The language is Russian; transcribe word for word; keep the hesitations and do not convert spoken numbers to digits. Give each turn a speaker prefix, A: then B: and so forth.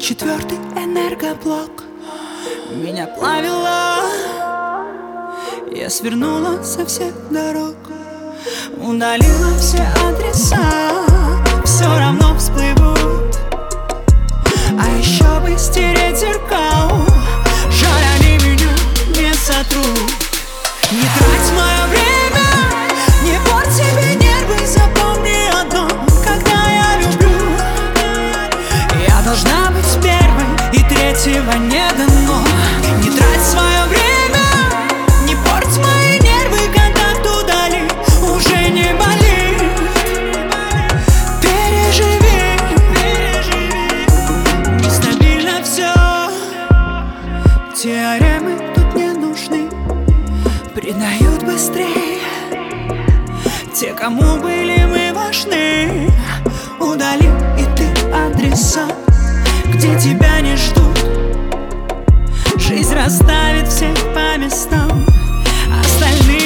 A: Четвертый энергоблок меня плавило. Я свернула со всех дорог, удалила все адреса, все равно всплывут. А еще бы стереть зеркал, жаль, они меня не сотрут. Не трать мое время, не порт себе нервы, запомни одно: когда я люблю, я должна быть первой, и третьего не дано. Не трать свое время, не порть мои нервы, контакт удали, уже не болит. Переживи, переживи, нестабильно все. Теоремы тут не нужны, предают быстрее те, кому были мы важны. Удали и ты адреса, где тебя не ждут. Жизнь расставит всех по местам, остальные